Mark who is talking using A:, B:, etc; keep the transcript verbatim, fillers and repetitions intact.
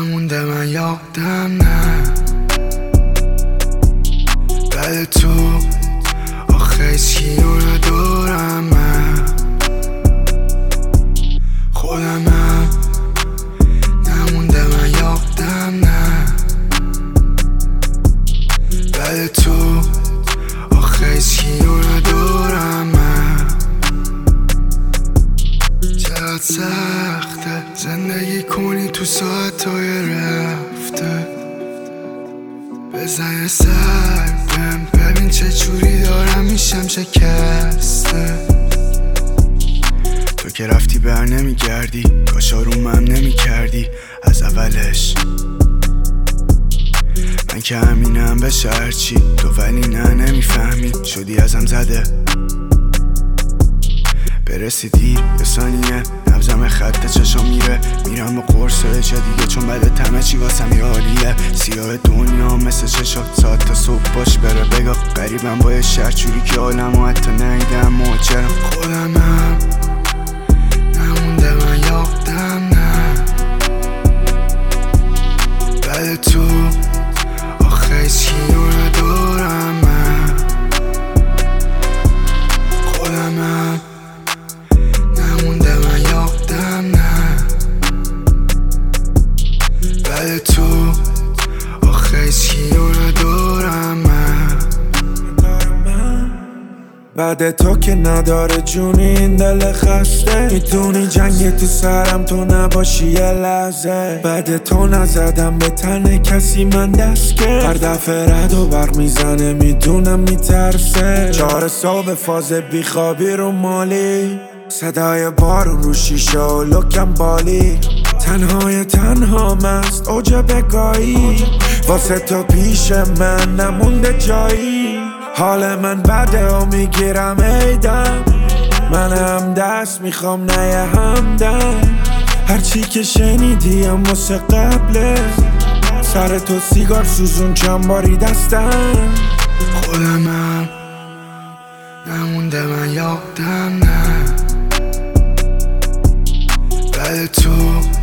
A: نمونده من یادم نه بعد تو آخه هیچکیو ندارم من خودمم نمونده من یادم نه بعد تو آخه هیچکیو ندارم من چقدر سخته زندگی کنی تو ساعتهای رفته بزن سر بهم ببین چه جوری دارم میشم شکسته تو که رفتی بر نمیگردی کاش آرومم نمیکردی از اولش من که همینم بشه هرچی تو ولی نه نمیفهمی شدی ازم زده برسی دیر یه ثانیه نبزم خط چشم میره میرم با قرصه چه دیگه چون بعد همه چی واسم یه حالیه سیاه دنیا مثل چشات ساعت تا صبح باش بره بگاه قریبم با یه شهر جوری که عالم و حتی نیدم مهاجرم خودمم نمونده من یادم نه بعد تو آخه هیچکیو ندارم من خودمم نمونده من یادم نه بعد تو آخه هیچکیو ندارم من
B: بعد تو که نداره جونی این دل خسته میتونی جنگ تو سرم تو نباشی یه لحظه بعد تو نزدم به تن کسی من دست کرد هر دفعه رد و برق میزنه میدونم میترسه چهار صبح فاز بیخوابی رو مالی صدای بارون رو شیشه و لکم بالی تنهای تنها مست اوج بگاهی واسه تو پیش من نمونده جایی حال من بده و میگیرم ایدم من هم دست میخوام نه یه همدم هرچی که شنیدیم واسه قبله سر تو سیگار سوزون چند باری دستم
A: خودمم نمونده من یادم نه بعد تو